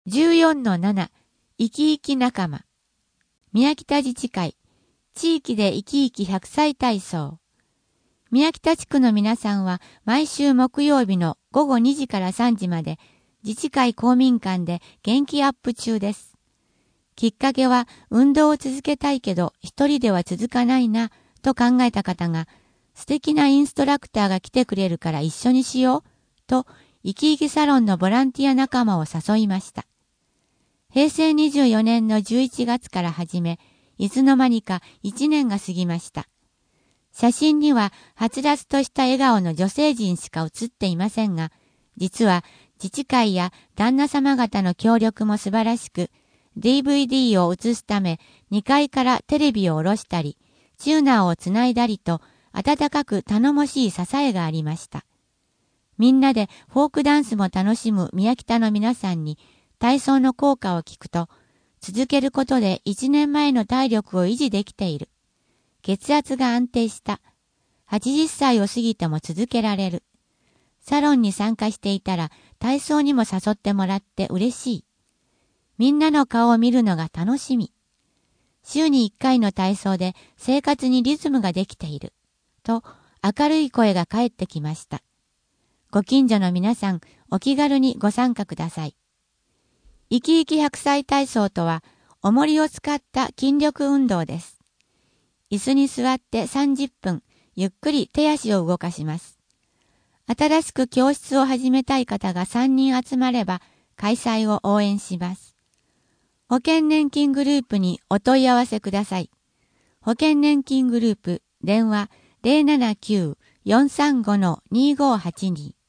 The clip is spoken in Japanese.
14-7 生き生き仲間宮北自治会地域で生き生き100歳体操宮北地区の皆さんは毎週木曜日の午後2時から3時まで自治会公民館で元気アップ中です。きっかけは運動を続けたいけど一人では続かないなと考えた方が素敵なインストラクターが来てくれるから一緒にしようと生き生きサロンのボランティア仲間を誘いました。平成24年の11月から始め、いつの間にか1年が過ぎました。写真にははつらつとした笑顔の女性陣しか写っていませんが、実は自治会や旦那様方の協力も素晴らしく、DVD を映すため2階からテレビを下ろしたり、チューナーをつないだりと、温かく頼もしい支えがありました。みんなでフォークダンスも楽しむ宮北の皆さんに、体操の効果を聞くと、続けることで1年前の体力を維持できている。血圧が安定した。80歳を過ぎても続けられる。サロンに参加していたら体操にも誘ってもらって嬉しい。みんなの顔を見るのが楽しみ。週に1回の体操で生活にリズムができている。と明るい声が返ってきました。ご近所の皆さん、お気軽にご参加ください。生き生き100歳体操とは、重りを使った筋力運動です。椅子に座って30分、ゆっくり手足を動かします。新しく教室を始めたい方が3人集まれば、開催を応援します。保険年金グループにお問い合わせください。保険年金グループ、電話 079-435-2582